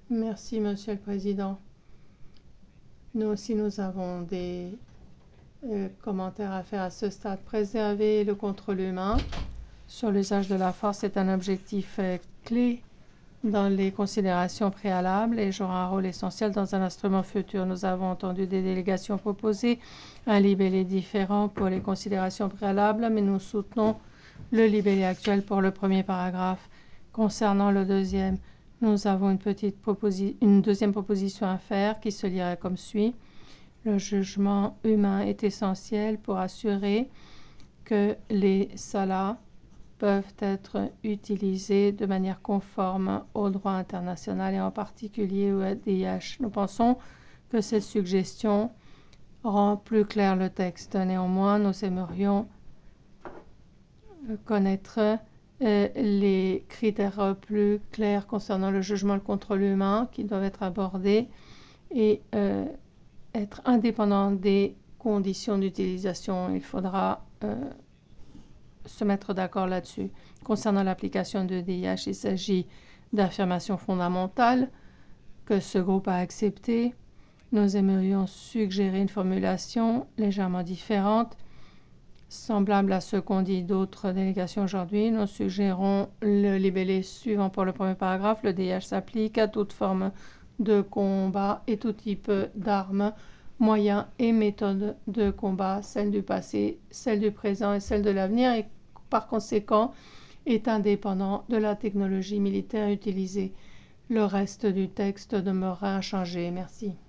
Merci, Monsieur le Président. Nous aussi, nous avons des commentaires à faire à ce stade. Préserver le contrôle humain sur l'usage de la force est un objectif clé dans les considérations préalables et jouera un rôle essentiel dans un instrument futur. Nous avons entendu des délégations proposer un libellé différent pour les considérations préalables, mais nous soutenons le libellé actuel pour le premier paragraphe. Concernant le deuxième, nous avons une deuxième proposition à faire qui se lirait comme suit. Le jugement humain est essentiel pour assurer que les SALA peuvent être utilisés de manière conforme au droit international et en particulier au DIH. Nous pensons que cette suggestion rend plus clair le texte. Néanmoins, nous aimerions connaître les critères plus clairs concernant le jugement et le contrôle humain qui doivent être abordés et être indépendants des conditions d'utilisation. Il faudra se mettre d'accord là-dessus. Concernant l'application de DIH, il s'agit d'affirmations fondamentales que ce groupe a acceptées. Nous aimerions suggérer une formulation légèrement différente, semblable à ce qu'ont dit d'autres délégations aujourd'hui. Nous suggérons le libellé suivant pour le premier paragraphe. Le DIH s'applique à toute forme de combat et tout type d'armes, moyens et méthodes de combat, celles du passé, celles du présent et celles de l'avenir, et par conséquent est indépendant de la technologie militaire utilisée. Le reste du texte demeurera inchangé. Merci.